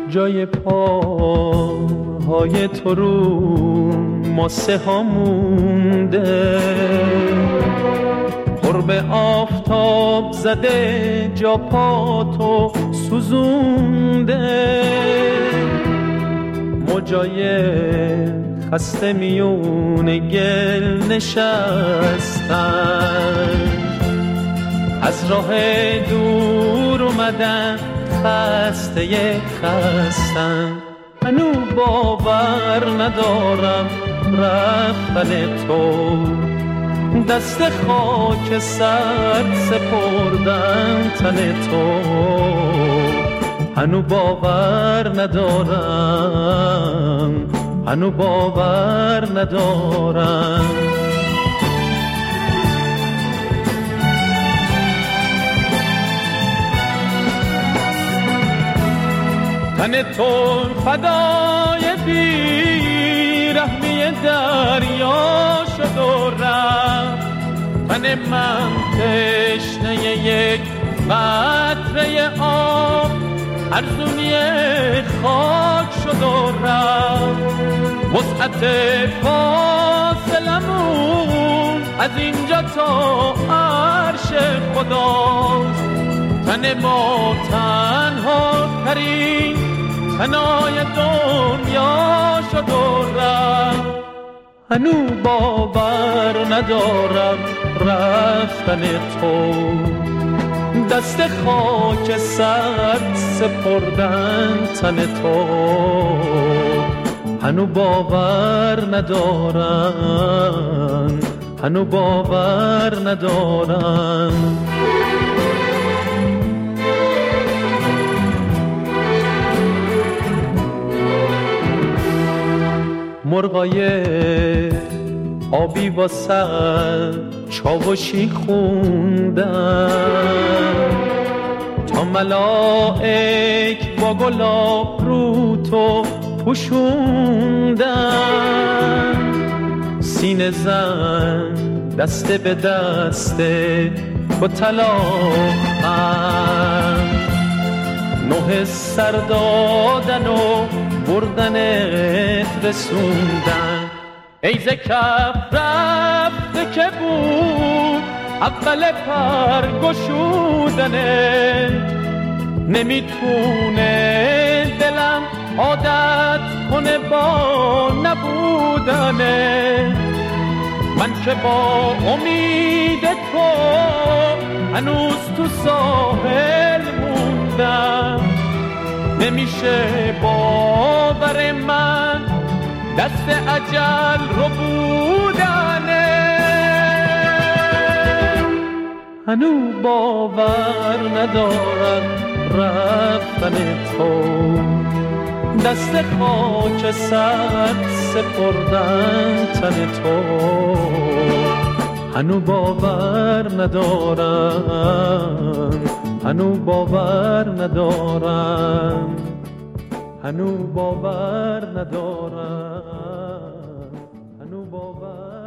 جای پاهای تو رو ماسه ها مونده، قرب آفتاب زده جا پا تو سوزونده، موجای خسته میون گل نشستن، از راه دور اومدن خسته خستن. منو باور ندارم رفتن تو، دست خاک سرد سپردن تن تو. منو باور ندارم، منو باور ندارم. تن تو فدای بیرحمی دریا شد و رفت، تن من تشنه یک قطره آب ارزونی خاک شد و رفت. وسعت فاصلمون از اینجا تا عرش خداست، تن ما تنها ترین تنهای دنیا شد و رفت. هنو باور ندارم رفتن تو، دست خاک سرد سپردن تن تو. هنو باور ندارم، هنو باور ندارم. مرغای آبی واسه چاوشی خوندن، تا ملائک با گلاب رو تو پوشوندن. سینه زن دسته به دسته با طلاقن، نه سر دادن و بردنت رسوندن. ای ز کف رفته که بود اول پر گشودنت، نمیتونه دلم عادت کنه با نبودنت. من که با امید تو هنوز تو ساحل موندم، نمیشه باور من دست اجل رو بودنه. هنو باور ندارم رفتن تو، دست خاک سرد سپردن تن تو. هنو باور ندارم، هنو باور ندارم، هنو باور ندارم، هنو باور